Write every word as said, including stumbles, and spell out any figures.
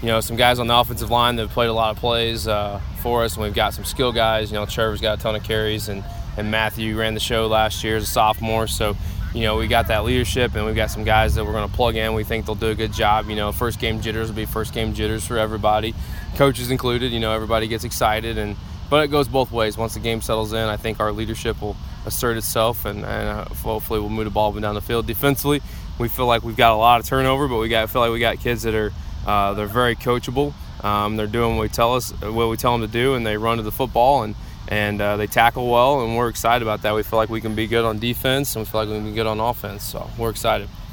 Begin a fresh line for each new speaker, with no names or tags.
you know, some guys on the offensive line that have played a lot of plays uh, for us, and we've got some skill guys. You know, Trevor's got a ton of carries, and, and Matthew ran the show last year as a sophomore. So, you know, we got that leadership, and we've got some guys that we're going to plug in. We think they'll do a good job. You know, first game jitters will be first game jitters for everybody, coaches included. You know, everybody gets excited, and but it goes both ways. Once the game settles in, I think our leadership will assert itself, and, and uh, hopefully we'll move the ball down the field. Defensively, we feel like we've got a lot of turnover, but we got feel like we got kids that are uh, they're very coachable. Um, they're doing what we tell us, what we tell them to do, and they run to the football, and and uh, they tackle well, and we're excited about that. We feel like we can be good on defense, and we feel like we can be good on offense. So we're excited.